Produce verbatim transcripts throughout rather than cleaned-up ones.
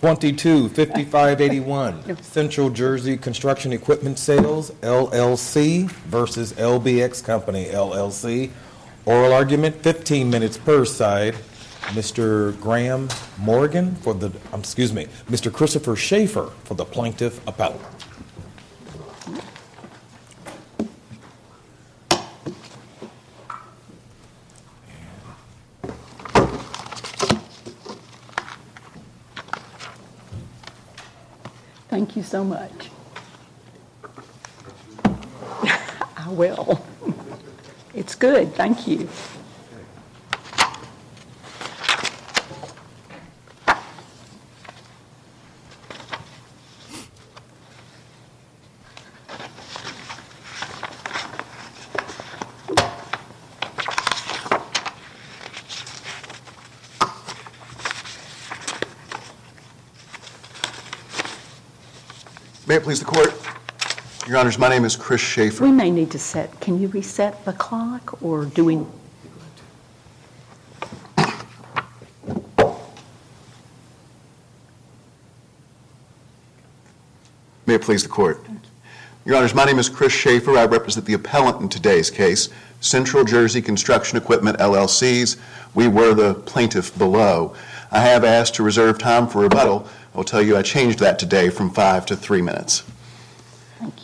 twenty-two fifty-five eighty-one, Central Jersey Construction Equipment Sales, L L C versus L B X Company, L L C. Oral argument, fifteen minutes per side. Mister Graham Morgan for the, um, excuse me, Mister Christopher Schaefer for the plaintiff appellant. Thank you so much. I will. It's good. Thank you. May it please the court. Your Honors, my name is Chris Schaefer. We may need to set, can you reset the clock or do we? May it please the court. Your Honors, my name is Chris Schaefer. I represent the appellant in today's case, Central Jersey Construction Equipment L L Cs. We were the plaintiff below. I have asked to reserve time for rebuttal. I'll tell you I changed that today from five to three minutes. Thank you.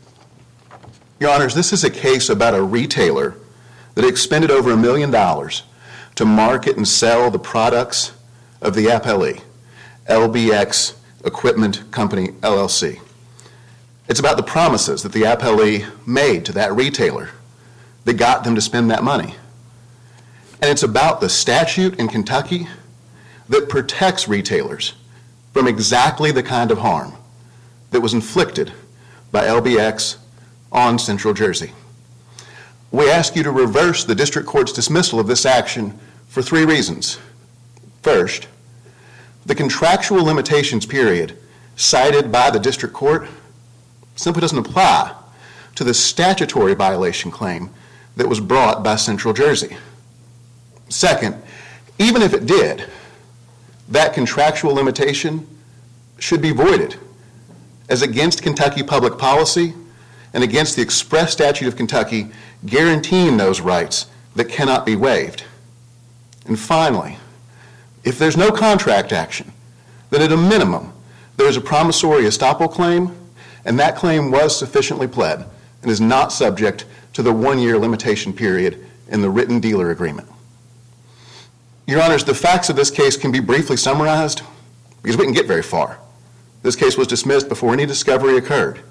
Your Honors, this is a case about a retailer that expended over a million dollars to market and sell the products of the appellee, L B X Equipment Company, L L C. It's about the promises that the appellee made to that retailer that got them to spend that money. And it's about the statute in Kentucky that protects retailers from exactly the kind of harm that was inflicted by L B X on Central Jersey. We ask you to reverse the district court's dismissal of this action for three reasons. First, the contractual limitations period cited by the district court simply doesn't apply to the statutory violation claim that was brought by Central Jersey. Second, even if it did, that contractual limitation should be voided as against Kentucky public policy and against the express statute of Kentucky guaranteeing those rights that cannot be waived. And finally, if there's no contract action, then at a minimum, there is a promissory estoppel claim, and that claim was sufficiently pled and is not subject to the one-year limitation period in the written dealer agreement. Your Honors, the facts of this case can be briefly summarized because we can get very far. This case was dismissed before any discovery occurred.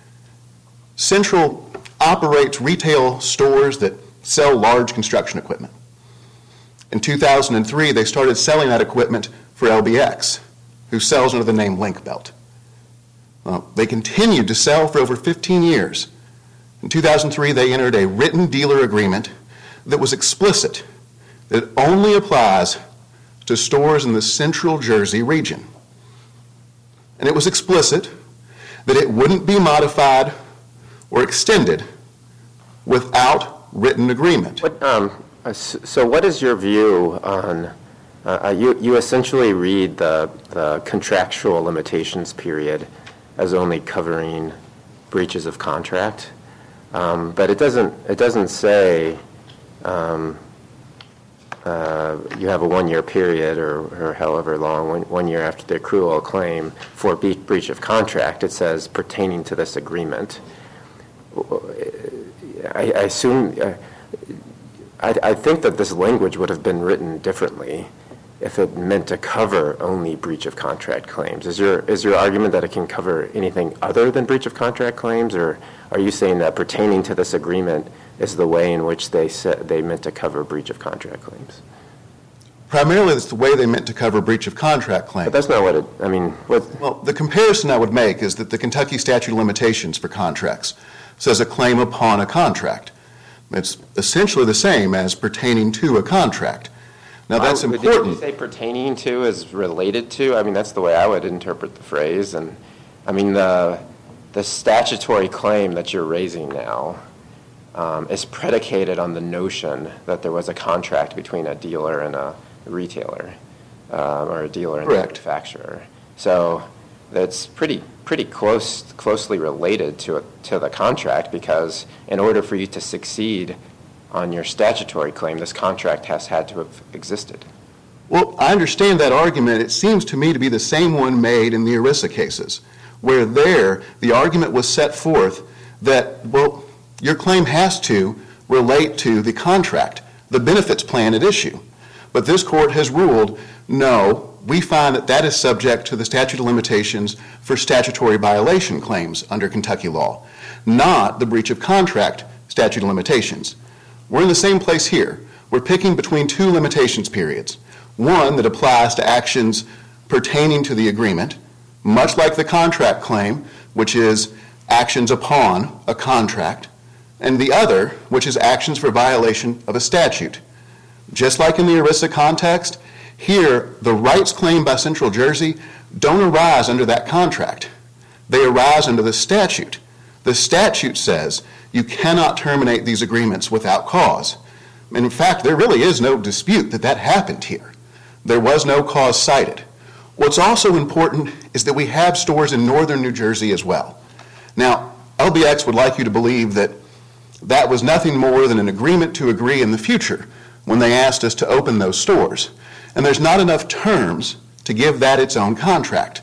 Central operates retail stores that sell large construction equipment. In two thousand three, they started selling that equipment for L B X, who sells under the name Link-Belt. Well, they continued to sell for over fifteen years. In two thousand three, they entered a written dealer agreement that was explicit, that it only applies to stores in the Central Jersey region. And it was explicit that it wouldn't be modified or extended without written agreement. What, um, so what is your view on, uh, you, you essentially read the, the contractual limitations period as only covering breaches of contract, um, but it doesn't, it doesn't say um, uh, you have a one-year period or, or however long, one, one year after the accrual claim for be- breach of contract. It says pertaining to this agreement. I, I assume, uh, I, I think that this language would have been written differently if it meant to cover only breach of contract claims. Is your is your argument that it can cover anything other than breach of contract claims, or are you saying that pertaining to this agreement is the way in which they said they meant to cover breach of contract claims? Primarily, it's the way they meant to cover breach of contract claims. But that's not what it, I mean, what? Well, the comparison I would make is that the Kentucky statute of limitations for contracts says a claim upon a contract. It's essentially the same as pertaining to a contract. Now, that's I, important. Did you say pertaining to is related to? I mean, that's the way I would interpret the phrase. And I mean, the the statutory claim that you're raising now um, is predicated on the notion that there was a contract between a dealer and a retailer, um, or a dealer and Correct. a manufacturer. So that's pretty pretty close closely related to it, to the contract, because in order for you to succeed on your statutory claim, this contract has had to have existed. Well, I understand that argument. It seems to me to be the same one made in the ERISA cases, where there the argument was set forth that, well, your claim has to relate to the contract, the benefits plan at issue. But this court has ruled, no, we find that that is subject to the statute of limitations for statutory violation claims under Kentucky law, not the breach of contract statute of limitations. We're in the same place here. We're picking between two limitations periods. One that applies to actions pertaining to the agreement, much like the contract claim, which is actions upon a contract, and the other, which is actions for violation of a statute. Just like in the ERISA context, here the rights claimed by Central Jersey don't arise under that contract. They arise under the statute. The statute says you cannot terminate these agreements without cause. And in fact, there really is no dispute that that happened here. There was no cause cited. What's also important is that we have stores in northern New Jersey as well. Now, L B X would like you to believe that that was nothing more than an agreement to agree in the future when they asked us to open those stores. And there's not enough terms to give that its own contract.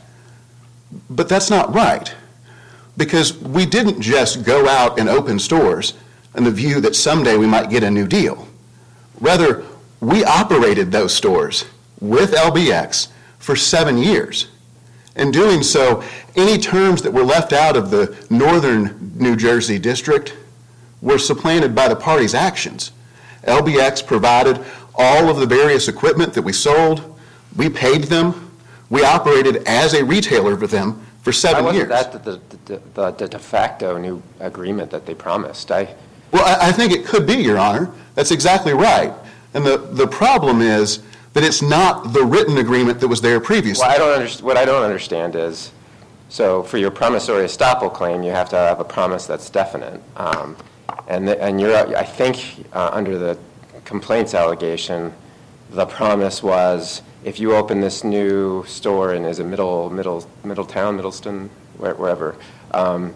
But that's not right, because we didn't just go out and open stores in the view that someday we might get a new deal. Rather, we operated those stores with L B X for seven years. In doing so, any terms that were left out of the northern New Jersey district were supplanted by the parties' actions. L B X provided all of the various equipment that we sold. We paid them. We operated as a retailer for them for seven Why years. wasn't that the, the, the, the de facto new agreement that they promised? I, Well, I, I think it could be, Your Honor. That's exactly right. And the, the problem is that it's not the written agreement that was there previously. well, I don't underst- what I don't understand is, so for your promissory estoppel claim, you have to have a promise that's definite. Um, and, the, and you're, I think, uh, under the complaints allegation, the promise was, if you open this new store in, is it Middle, Middle, Middletown, Middleston, where, wherever, um,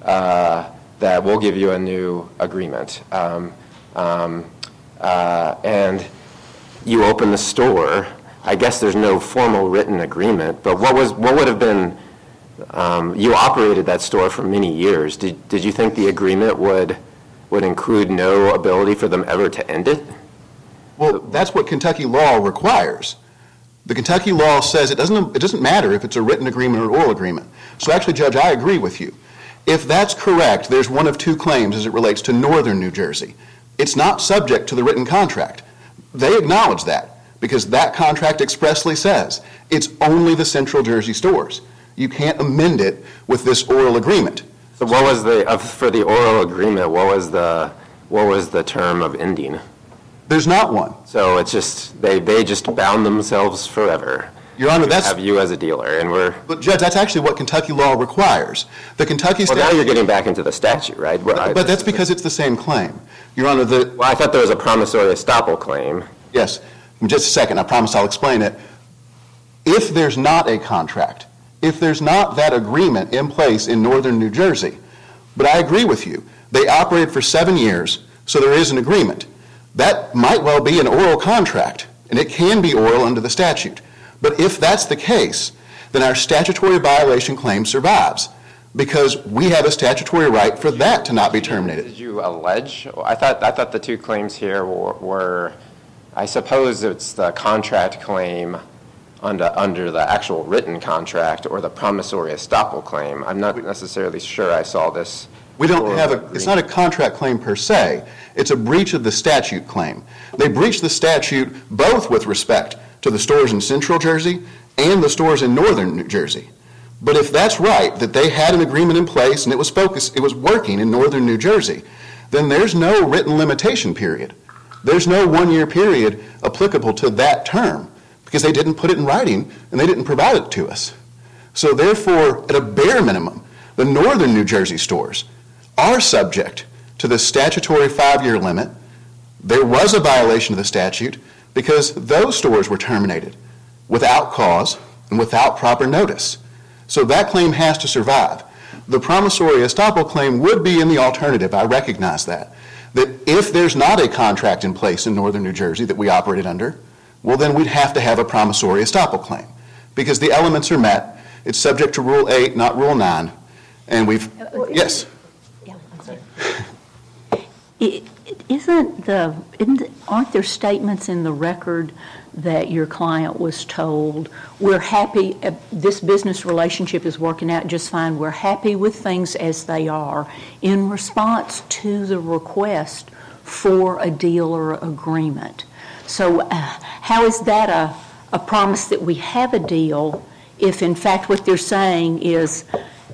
uh, that we'll give you a new agreement. Um, um, uh, and you open the store, I guess there's no formal written agreement, but what was, what would have been, um, you operated that store for many years. Did, did you think the agreement would, would include no ability for them ever to end it? Well, that's what Kentucky law requires. The Kentucky law says it doesn't, it doesn't matter if it's a written agreement or oral agreement. So actually, Judge, I agree with you. If that's correct, there's one of two claims as it relates to northern New Jersey. It's not subject to the written contract. They acknowledge that because that contract expressly says it's only the Central Jersey stores. You can't amend it with this oral agreement. So what was the, uh, for the oral agreement, what was the, what was the term of ending? There's not one. So it's just, they, they just bound themselves forever. Your Honor, to that's... have you as a dealer, and we're... But Judge, that's actually what Kentucky law requires. The Kentucky Well, statute... now you're getting back into the statute, right? But, but that's because it's the same claim. Your Honor, the... Well, I thought there was a promissory estoppel claim. Yes. In just a second, I promise I'll explain it. If there's not a contract, if there's not that agreement in place in northern New Jersey, but I agree with you, they operated for seven years, so there is an agreement. That might well be an oral contract, and it can be oral under the statute. But if that's the case, then our statutory violation claim survives because we have a statutory right for that to not be terminated. Did you allege? I thought I thought the two claims here were, were I suppose it's the contract claim under under the actual written contract or the promissory estoppel claim. I'm not necessarily sure I saw this. We don't have a, it's not a contract claim per se. It's a breach of the statute claim. They breached the statute both with respect to the stores in Central Jersey and the stores in Northern New Jersey. But if that's right, that they had an agreement in place and it was focused, it was working in Northern New Jersey, then there's no written limitation period. There's no one-year period applicable to that term because they didn't put it in writing and they didn't provide it to us. So therefore, at a bare minimum, the Northern New Jersey stores are subject to the statutory five-year limit. There was a violation of the statute because those stores were terminated without cause, and without proper notice. So that claim has to survive. The promissory estoppel claim would be in the alternative, I recognize that. That if there's not a contract in place in northern New Jersey that we operated under, well then we'd have to have a promissory estoppel claim. Because the elements are met, it's subject to Rule eight, not Rule nine, and we've, yes? Yeah, I'm sorry. It- Isn't the, isn't, aren't there statements in the record that your client was told, we're happy, uh, this business relationship is working out just fine, we're happy with things as they are, in response to the request for a dealer agreement? So uh, how is that a, a promise that we have a deal if in fact what they're saying is,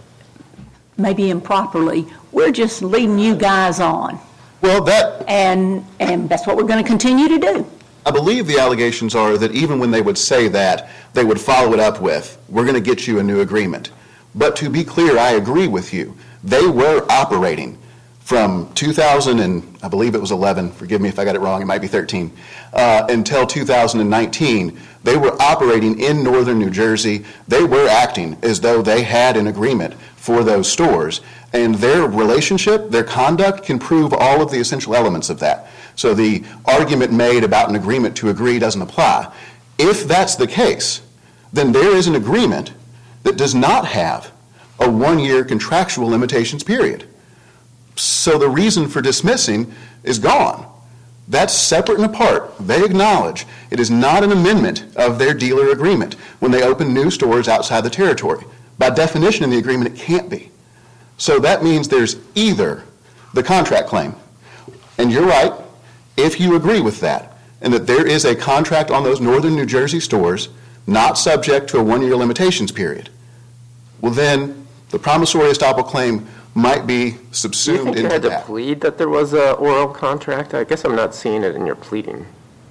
maybe improperly, we're just leading you guys on? Well, that, And, and that's what we're going to continue to do. I believe the allegations are that even when they would say that, they would follow it up with, we're going to get you a new agreement. But to be clear, I agree with you. They were operating from two thousand and I believe it was eleven, forgive me if I got it wrong, it might be thirteen, uh, until two thousand nineteen. They were operating in northern New Jersey. They were acting as though they had an agreement for those stores. And their relationship, their conduct can prove all of the essential elements of that. So the argument made about an agreement to agree doesn't apply. If that's the case, then there is an agreement that does not have a one-year contractual limitations period. So the reason for dismissing is gone. That's separate and apart. They acknowledge it is not an amendment of their dealer agreement when they open new stores outside the territory. By definition in the agreement, it can't be. So that means there's either the contract claim, and you're right, if you agree with that, and that there is a contract on those northern New Jersey stores not subject to a one-year limitations period, well then the promissory estoppel claim might be Do you subsumed think you into had to that. plead that there was a oral contract? I guess I'm not seeing it in your pleading.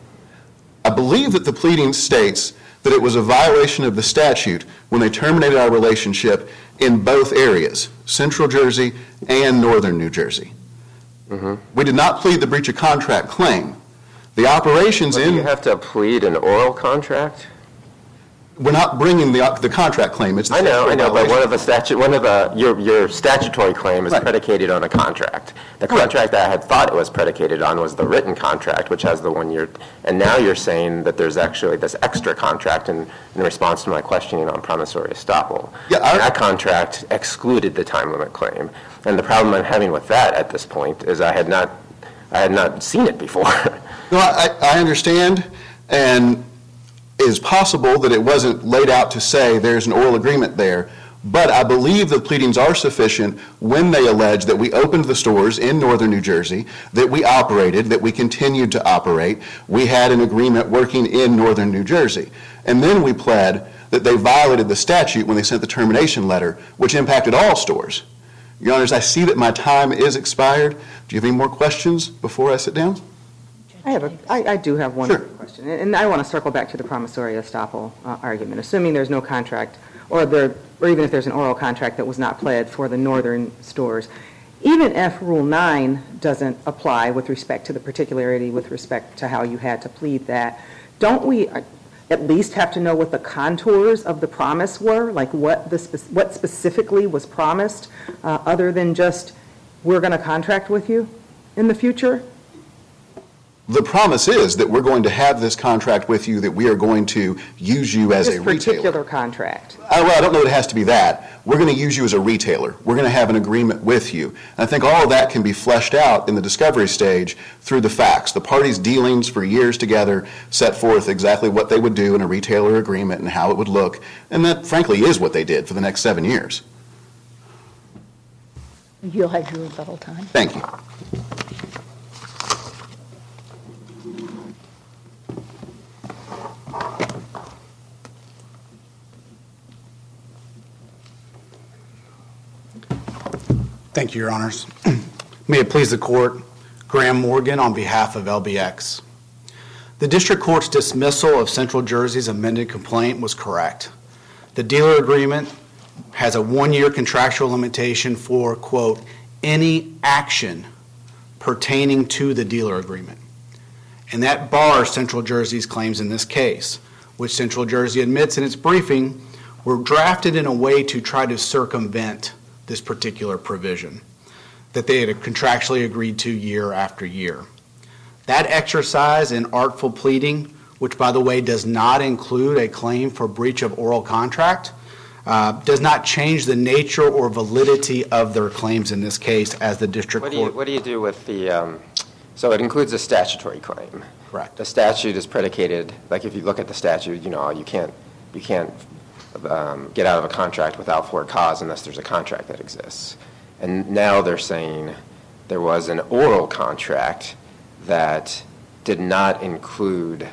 I believe that the pleading states that it was a violation of the statute when they terminated our relationship in both areas, Central Jersey and Northern New Jersey. Mm-hmm. We did not plead the breach of contract claim. The operations But in... do you have to plead an oral contract? We're not bringing the, the contract claim. It's the I know, I statutory know, but violation. one of the statute, one of the, your, your statutory claim is Right. predicated on a contract. The Correct. contract that I had thought it was predicated on was the written contract, which has the one year, and now you're saying that there's actually this extra contract in, in response to my questioning on promissory estoppel. Yeah, our- That contract excluded the time limit claim, and the problem I'm having with that at this point is I had not, I had not seen it before. No, I, I understand, and it is possible that it wasn't laid out to say there's an oral agreement there, but I believe the pleadings are sufficient when they allege that we opened the stores in northern New Jersey, that we operated, that we continued to operate, we had an agreement working in northern New Jersey. And then we pled that they violated the statute when they sent the termination letter, which impacted all stores. Your Honors, I see that my time is expired. Do you have any more questions before I sit down? I have a, I, I do have one Sure. question, and and I want to circle back to the promissory estoppel uh, argument. Assuming there's no contract, or there, or even if there's an oral contract that was not pled for the northern stores, even if Rule nine doesn't apply with respect to the particularity with respect to how you had to plead that, don't we uh, at least have to know what the contours of the promise were, like what the spe- what specifically was promised, uh, other than just we're going to contract with you in the future? The promise is that we're going to have this contract with you, that we are going to use you as a This retailer. particular contract. I, well, I don't know that it has to be that. We're going to use you as a retailer. We're going to have an agreement with you. And I think all of that can be fleshed out in the discovery stage through the facts. The parties' dealings for years together set forth exactly what they would do in a retailer agreement and how it would look. And that, frankly, is what they did for the next seven years. You'll have your rebuttal time. Thank you. Thank you, Your Honors. May it please the Court, Graham Morgan on behalf of L B X. The District Court's dismissal of Central Jersey's amended complaint was correct. The dealer agreement has a one-year contractual limitation for, quote, any action pertaining to the dealer agreement. And that bars Central Jersey's claims in this case. which Central Jersey admits in its briefing, were drafted in a way to try to circumvent this particular provision that they had contractually agreed to year after year. That exercise in artful pleading, which by the way does not include a claim for breach of oral contract, uh, does not change the nature or validity of their claims in this case as the district what court. Do you, what do you do with the, um, so it includes a statutory claim. Correct. The statute is predicated, like if you look at the statute, you know, you can't, you can't um, get out of a contract without for cause unless there's a contract that exists. And now they're saying there was an oral contract that did not include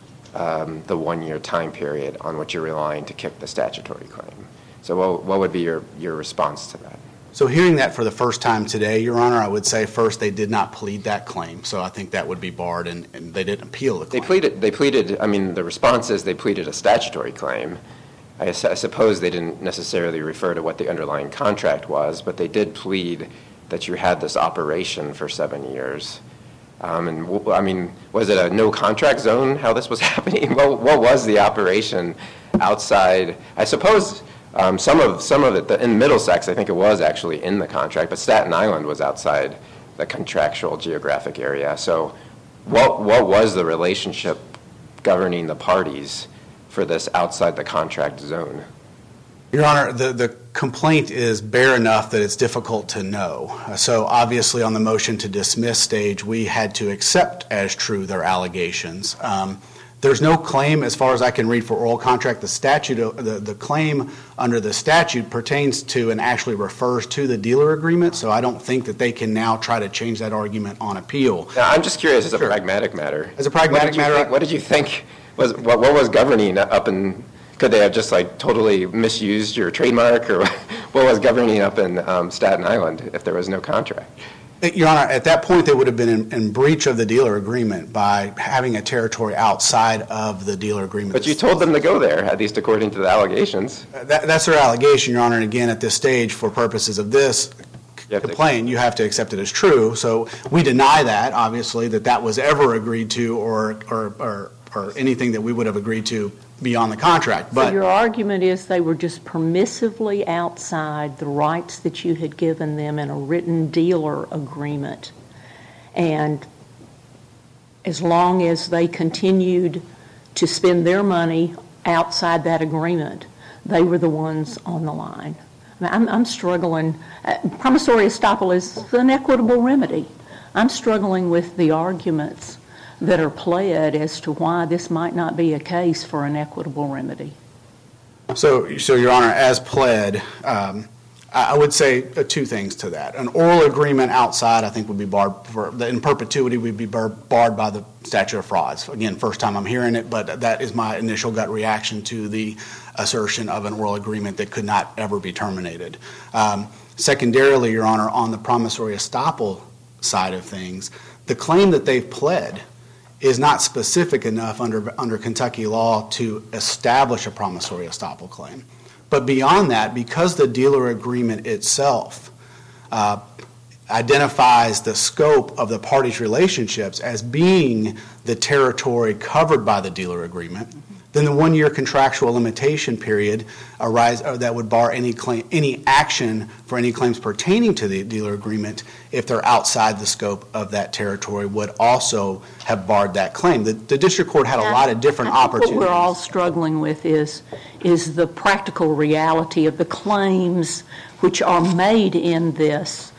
um, the one-year time period on which you're relying to kick the statutory claim. So what, what would be your, your response to that? So hearing that for the first time today, Your Honor, I would say first they did not plead that claim. So I think that would be barred, and, and they didn't appeal the claim. They pleaded, they pleaded, I mean, the response is they pleaded a statutory claim. I, I suppose they didn't necessarily refer to what the underlying contract was, but they did plead that you had this operation for seven years. Um, and, w- I mean, was it a no-contract zone, how this was happening? What, what was the operation outside? I suppose um, some of some of it, the, in Middlesex, I think it was actually in the contract, but Staten Island was outside the contractual geographic area. So what what was the relationship governing the parties for this outside the contract zone? Your Honor, the, the complaint is bare enough that it's difficult to know. So obviously on the motion to dismiss stage, we had to accept as true their allegations. Um, there's no claim, as far as I can read, for oral contract. The statute, the, the claim under the statute pertains to and actually refers to the dealer agreement, so I don't think that they can now try to change that argument on appeal. Now, I'm just curious as a Sure. pragmatic matter. As a pragmatic what did you matter, think, what did you think was, what, what was governing up in, could they have just like totally misused your trademark, or what was governing up in um, Staten Island if there was no contract? Your Honor, at that point they would have been in, in breach of the dealer agreement by having a territory outside of the dealer agreement. But you told them to go there, at least according to the allegations. That, that's their allegation, Your Honor, and again, at this stage, for purposes of this You have to- complaint, you have to accept it as true. So we deny that, obviously, that that was ever agreed to or or, or, or anything that we would have agreed to beyond the contract. So But your argument is they were just permissively outside the rights that you had given them in a written dealer agreement. And as long as they continued to spend their money outside that agreement, they were the ones on the line. I mean, I'm, I'm struggling. Uh, promissory estoppel is an equitable remedy. I'm struggling with the arguments that are pled as to why this might not be a case for an equitable remedy. So, so Your Honor, as pled, um, I I would say uh, two things to that. An oral agreement outside, I think, would be barred for, in perpetuity, would be bar, barred by the statute of frauds. Again, first time I'm hearing it, but that is my initial gut reaction to the assertion of an oral agreement that could not ever be terminated. Um, secondarily, Your Honor, on the promissory estoppel side of things, the claim that they've pled is not specific enough under under Kentucky law to establish a promissory estoppel claim. But beyond that, because the dealer agreement itself uh, identifies the scope of the parties' relationships as being the territory covered by the dealer agreement, then the one-year contractual limitation period arise, uh, that would bar any claim, any action for any claims pertaining to the dealer agreement if they're outside the scope of that territory would also have barred that claim. The, the district court had a lot of different I think opportunities. what we're all struggling with is, is the practical reality of the claims which are made in this,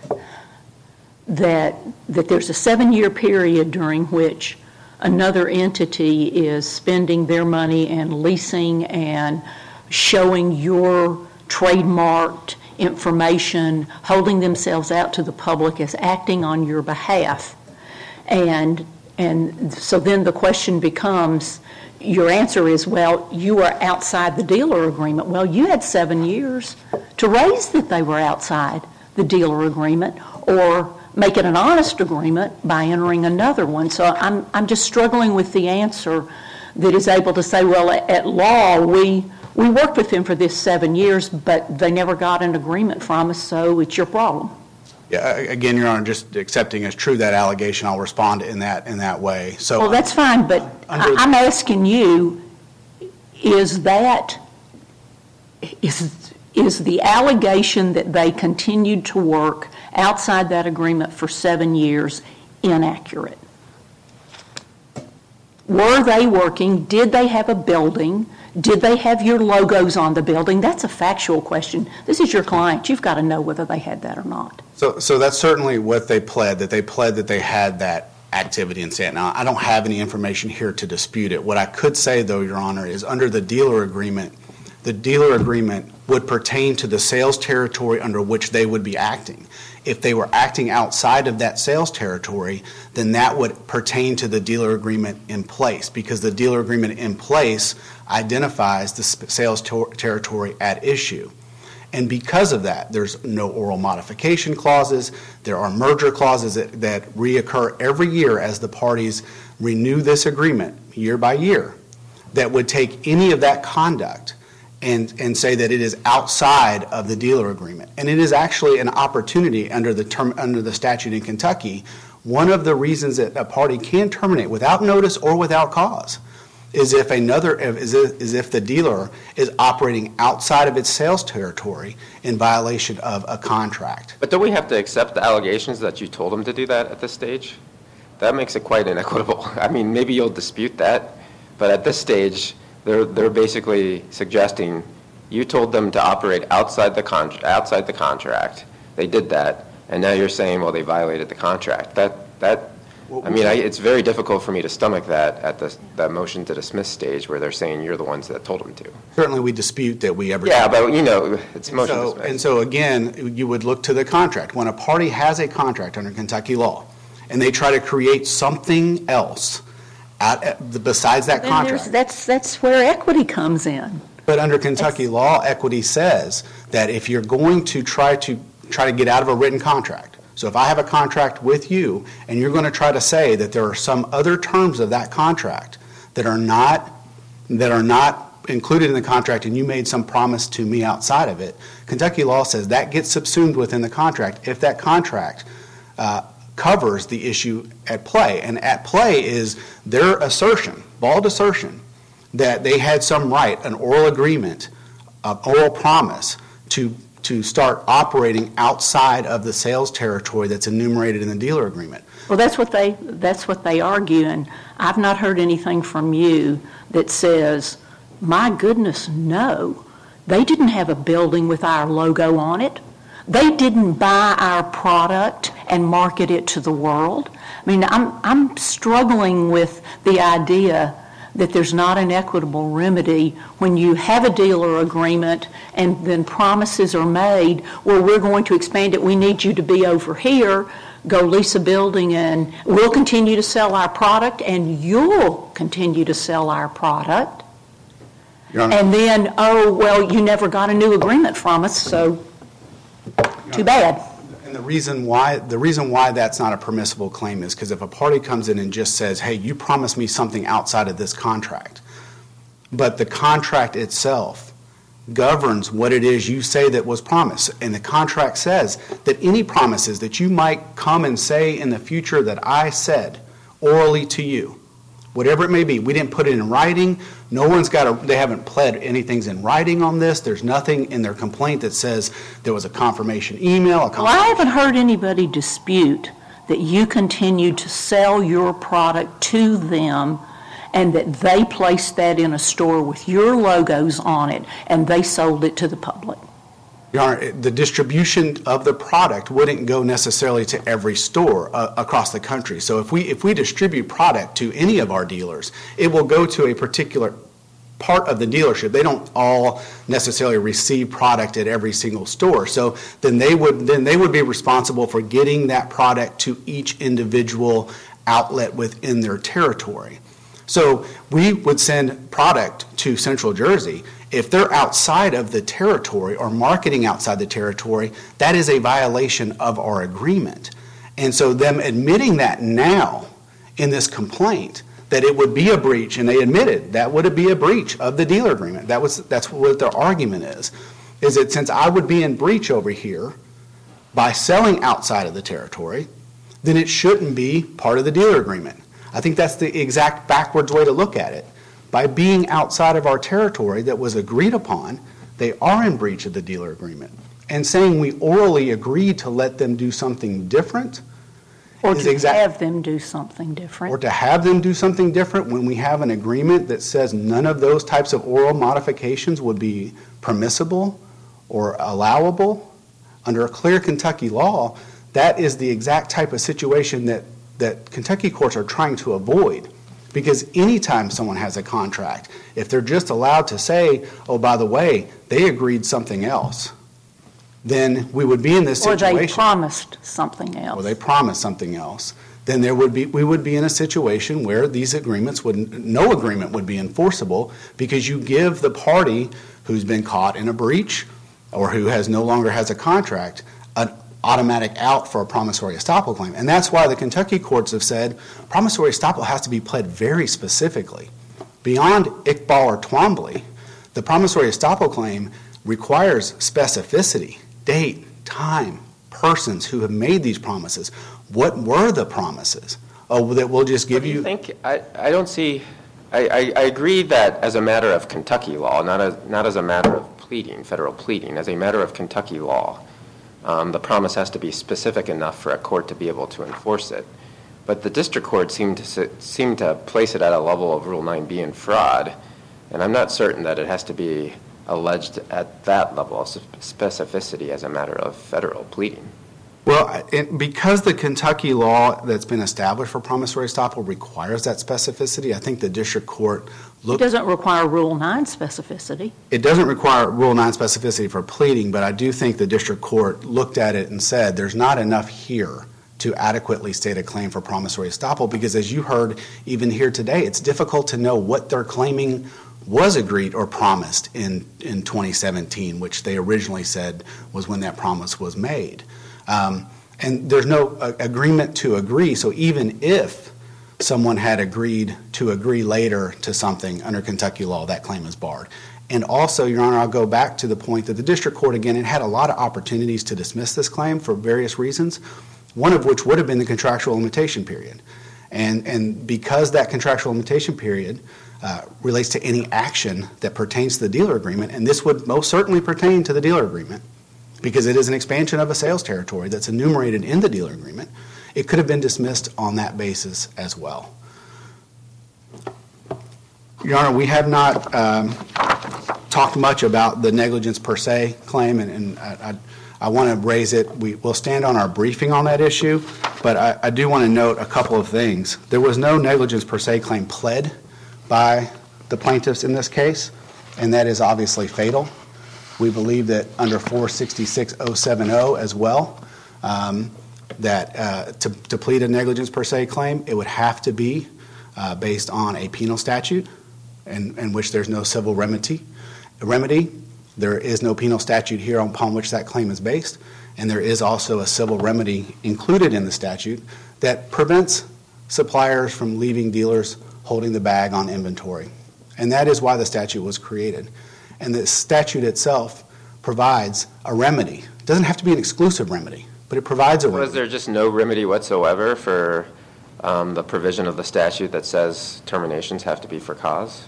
that, that there's a seven-year period during which another entity is spending their money and leasing and showing your trademarked information, holding themselves out to the public as acting on your behalf. And, and so then the question becomes, your answer is, well, you are outside the dealer agreement. Well, you had seven years to raise that they were outside the dealer agreement, or make it an honest agreement by entering another one. So I'm I'm just struggling with the answer that is able to say, well, at law, we we worked with them for this seven years, but they never got an agreement from us, so it's your problem. Yeah, again, Your Honor, just accepting as true that allegation, I'll respond in that in that way. So, Well, that's fine, but I, I'm asking you, is that, is, is the allegation that they continued to work outside that agreement for seven years inaccurate? Were they working? Did they have a building? Did they have your logos on the building? That's a factual question. This is your client. You've got to know whether they had that or not. So, so that's certainly what they pled, that they pled that they had that activity in Santa. Now, I don't have any information here to dispute it. What I could say, though, Your Honor, is under the dealer agreement, the dealer agreement would pertain to the sales territory under which they would be acting. If they were acting outside of that sales territory, then that would pertain to the dealer agreement in place, because the dealer agreement in place identifies the sales ter- territory at issue. And because of that, there's no oral modification clauses. There are merger clauses that, that reoccur every year as the parties renew this agreement year by year that would take any of that conduct and, and say that it is outside of the dealer agreement. And it is actually an opportunity under the term under the statute in Kentucky. One of the reasons that a party can terminate without notice or without cause is if another is if, is if the dealer is operating outside of its sales territory in violation of a contract. But don't we have to accept the allegations that you told them to do that at this stage? That makes it quite inequitable. I mean, maybe you'll dispute that, but at this stage, they're they're basically suggesting you told them to operate outside the con- outside the contract. They did that, and now you're saying, well, they violated the contract. That that. I mean, I, it's very difficult for me to stomach that at the that motion to dismiss stage where they're saying you're the ones that told them to. Certainly, we dispute that we ever. Yeah, but you know, it's motion so, to dismiss. And so again, you would look to the contract. When a party has a contract under Kentucky law, and they try to create something else out, besides that Then contract. That's that's where equity comes in. But under Kentucky it's, law, equity says that if you're going to try to try to get out of a written contract. So if I have a contract with you and you're going to try to say that there are some other terms of that contract that are not that are not included in the contract and you made some promise to me outside of it, Kentucky law says that gets subsumed within the contract if that contract uh, covers the issue at play. And at play is their assertion, bald assertion, that they had some right, an oral agreement, an oral promise to to start operating outside of the sales territory that's enumerated in the dealer agreement. Well, that's what they that's what they argue, and I've not heard anything from you that says, my goodness, no, they didn't have a building with our logo on it. They didn't buy our product and market it to the world. I mean, I'm I'm struggling with the idea that there's not an equitable remedy when you have a dealer agreement and then promises are made, well, we're going to expand it, we need you to be over here, go lease a building and we'll continue to sell our product and you'll continue to sell our product. And then, oh, well, you never got a new agreement from us, so too bad. And the reason why the reason why that's not a permissible claim is because if a party comes in and just says, hey, you promised me something outside of this contract, but the contract itself governs what it is you say that was promised, and the contract says that any promises that you might come and say in the future that I said orally to you, whatever it may be, we didn't put it in writing. No one's got a, they haven't pled anything's in writing on this. There's nothing in their complaint that says there was a confirmation email. A confirmation. Well, I haven't heard anybody dispute that you continued to sell your product to them and that they placed that in a store with your logos on it and they sold it to the public. Your Honor, the distribution of the product wouldn't go necessarily to every store uh, across the country. So if we if we distribute product to any of our dealers, it will go to a particular part of the dealership. They don't all necessarily receive product at every single store. So then they would then they would be responsible for getting that product to each individual outlet within their territory. So we would send product to Central Jersey. If they're outside of the territory or marketing outside the territory, that is a violation of our agreement. And so them admitting that now in this complaint, that it would be a breach, and they admitted that would be a breach of the dealer agreement. That was that's what their argument is, is that since I would be in breach over here by selling outside of the territory, then it shouldn't be part of the dealer agreement. I think that's the exact backwards way to look at it. by being outside of our territory that was agreed upon, they are in breach of the dealer agreement. And saying we orally agreed to let them do something different Or is to exact- have them do something different. or to have them do something different when we have an agreement that says none of those types of oral modifications would be permissible or allowable under a clear Kentucky law, that is the exact type of situation that, that Kentucky courts are trying to avoid. Because anytime someone has a contract, if they're just allowed to say, oh, by the way, they agreed something else, then we would be in this Or situation. they promised something else. Or they promised something else, then there would be, we would be in a situation where these agreements would, no agreement would be enforceable because you give the party who's been caught in a breach or who has no longer has a contract an automatic out for a promissory estoppel claim. And that's why the Kentucky courts have said promissory estoppel has to be pled very specifically. Beyond Iqbal or Twombly, the promissory estoppel claim requires specificity, date, time, persons who have made these promises. What were the promises? Oh, that we'll just give What do you you. think? I, I don't see. I, I, I agree that as a matter of Kentucky law, not as not as a matter of pleading, federal pleading, as a matter of Kentucky law, um, the promise has to be specific enough for a court to be able to enforce it. But the district court seemed to seem to place it at a level of Rule nine B in fraud, and I'm not certain that it has to be alleged at that level of specificity as a matter of federal pleading. Well, it, because the Kentucky law that's been established for promissory estoppel requires that specificity, I think the district court It looked. doesn't require Rule nine specificity. It doesn't require Rule nine specificity for pleading, but I do think the district court looked at it and said there's not enough here to adequately state a claim for promissory estoppel because, as you heard even here today, it's difficult to know what they're claiming was agreed or promised in, in twenty seventeen, which they originally said was when that promise was made. Um, and there's no uh, agreement to agree, so even if someone had agreed to agree later to something under Kentucky law, that claim is barred. And also, Your Honor, I'll go back to the point that the district court, again, it had a lot of opportunities to dismiss this claim for various reasons, one of which would have been the contractual limitation period. And, and because that contractual limitation period uh, relates to any action that pertains to the dealer agreement, and this would most certainly pertain to the dealer agreement, because it is an expansion of a sales territory that's enumerated in the dealer agreement, it could have been dismissed on that basis as well. Your Honor, we have not um, talked much about the negligence per se claim, and, and I, I, I want to raise it. We will stand on our briefing on that issue, but I, I do want to note a couple of things. There was no negligence per se claim pled by the plaintiffs in this case, and that is obviously fatal. We believe that under four sixty-six oh seven oh as well, um, that uh, to, to plead a negligence per se claim, it would have to be uh, based on a penal statute in, in which there's no civil remedy. remedy. There is no penal statute here upon which that claim is based, and there is also a civil remedy included in the statute that prevents suppliers from leaving dealers holding the bag on inventory. And that is why the statute was created. And the statute itself provides a remedy. It doesn't have to be an exclusive remedy, but it provides a remedy. Was there just no remedy whatsoever for um, the provision of the statute that says terminations have to be for cause?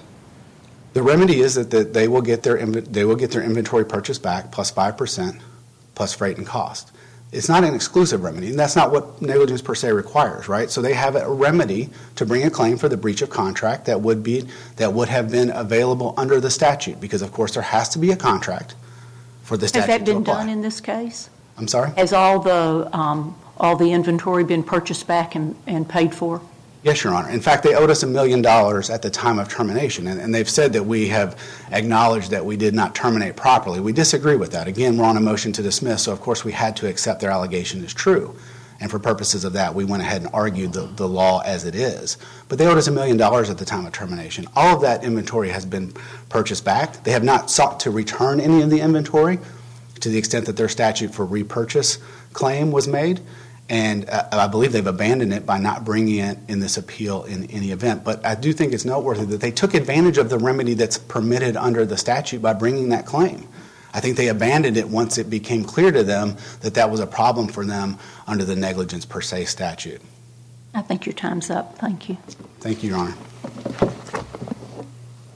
The remedy is that, that they will get their they will get their inventory purchase back plus five percent plus freight and cost. It's not an exclusive remedy, and that's not what negligence per se requires, right? So they have a remedy to bring a claim for the breach of contract that would be that would have been available under the statute, because of course there has to be a contract for the statute to apply. Has that been done in this case? I'm sorry? Has all the um, all the inventory been purchased back and, and paid for? Yes, Your Honor. In fact, they owed us a million dollars at the time of termination, and, and they've said that we have acknowledged that we did not terminate properly. We disagree with that. Again, we're on a motion to dismiss, so of course we had to accept their allegation as true. And for purposes of that, we went ahead and argued the, the law as it is. But they owed us a million dollars at the time of termination. All of that inventory has been purchased back. They have not sought to return any of the inventory to the extent that their statute for repurchase claim was made. And uh, I believe they've abandoned it by not bringing it in this appeal in any event. But I do think it's noteworthy that they took advantage of the remedy that's permitted under the statute by bringing that claim. I think they abandoned it once it became clear to them that that was a problem for them under the negligence per se statute. I think your time's up. Thank you. Thank you, Your Honor.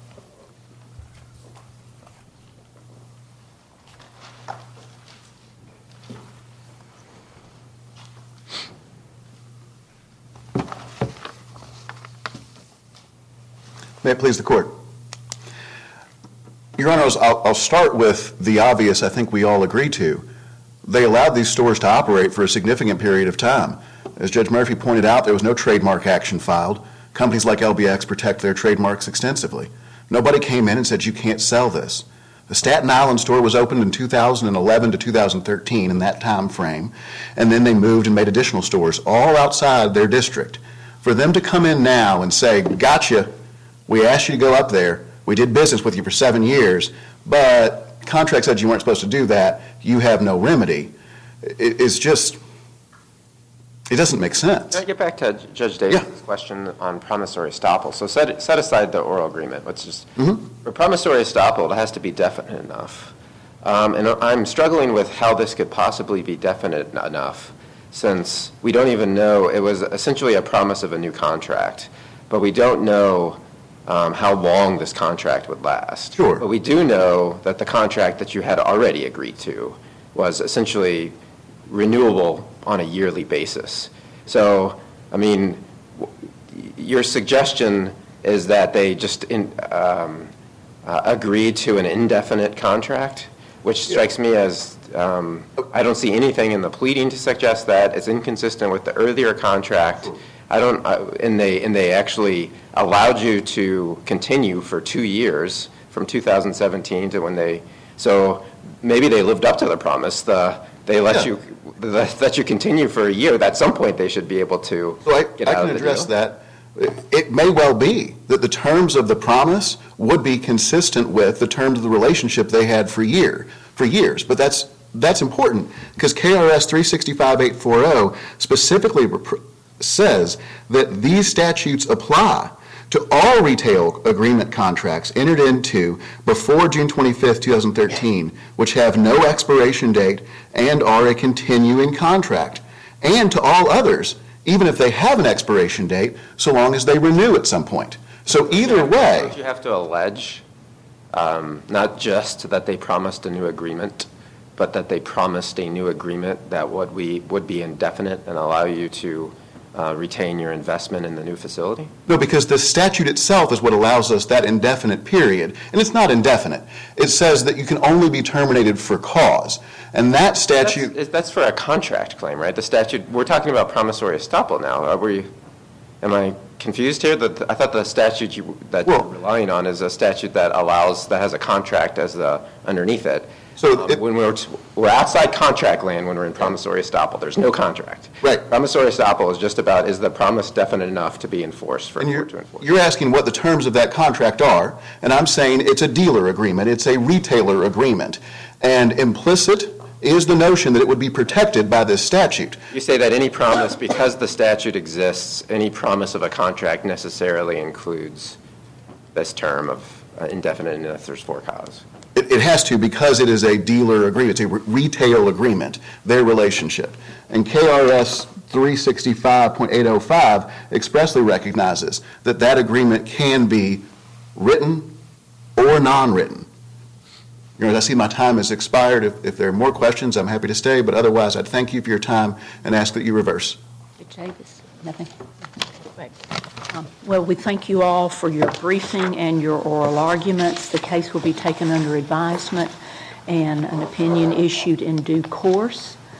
May it please the court. Your Honors, I'll, I'll start with the obvious I think we all agree to. They allowed these stores to operate for a significant period of time. As Judge Murphy pointed out, there was no trademark action filed. Companies like L B X protect their trademarks extensively. Nobody came in and said you can't sell this. The Staten Island store was opened in two thousand eleven to two thousand thirteen in that time frame, and then they moved and made additional stores all outside their district. For them to come in now and say, gotcha, we asked you to go up there, we did business with you for seven years, but contract said you weren't supposed to do that, you have no remedy, it, it's just, it doesn't make sense. Can I get back to Judge Davis' Yeah. question on promissory estoppel? So set, set aside the oral agreement. Let's just, Mm-hmm. for promissory estoppel, it has to be definite enough. Um, and I'm struggling with how this could possibly be definite enough, since we don't even know, it was essentially a promise of a new contract, but we don't know um, how long this contract would last. Sure. But we do know that the contract that you had already agreed to was essentially renewable on a yearly basis. So, I mean, w- your suggestion is that they just in, um, uh, agreed to an indefinite contract, which strikes me as, um, I don't see anything in the pleading to suggest that. It's inconsistent with the earlier contract. I don't, uh, and they, and they actually allowed you to continue for two years from two thousand seventeen to when they, so maybe they lived up to the promise. The, they let Yeah. you, the, let you continue for a year. At some point, they should be able to So I, get I out can of the address deal. that. It may well be that the terms of the promise would be consistent with the terms of the relationship they had for year, for years. But that's that's important because K R S three sixty-five eight forty specifically rep- says that these statutes apply to all retail agreement contracts entered into before June twenty-fifth, two thousand thirteen, which have no expiration date and are a continuing contract, and to all others, even if they have an expiration date, so long as they renew at some point. So either way, Don't you have to allege um, not just that they promised a new agreement, but that they promised a new agreement that would, we, would be indefinite and allow you to uh, retain your investment in the new facility? no, because the statute itself is what allows us that indefinite period, and it's not indefinite. It says that you can only be terminated for cause, and that statute. That's, that's for a contract claim, right? The statute, we're talking about promissory estoppel now. Are we, am I confused here? That I thought the statute you, that Well- you're relying on is a statute that allows, that has a contract as the, underneath it. So Um, it- when we're, we're outside contract land when we're in promissory estoppel, there's no contract. Right. Promissory estoppel is just about, is the promise definite enough to be enforced for a And you're, court to enforce? you're asking what the terms of that contract are, and I'm saying it's a dealer agreement, it's a retailer agreement. And implicit is the notion that it would be protected by this statute. You say that any promise, because the statute exists, any promise of a contract necessarily includes this term of uh, indefinite unless there's for cause. It, it has to because it is a dealer agreement, it's a re- retail agreement, their relationship. And K R S three sixty-five point eight oh five expressly recognizes that that agreement can be written or non-written. You know, I see my time has expired. If, if there are more questions, I'm happy to stay, but otherwise, I'd thank you for your time and ask that you reverse. Judge Davis, nothing? Um, Well, we thank you all for your briefing and your oral arguments. The case will be taken under advisement and an opinion issued in due course.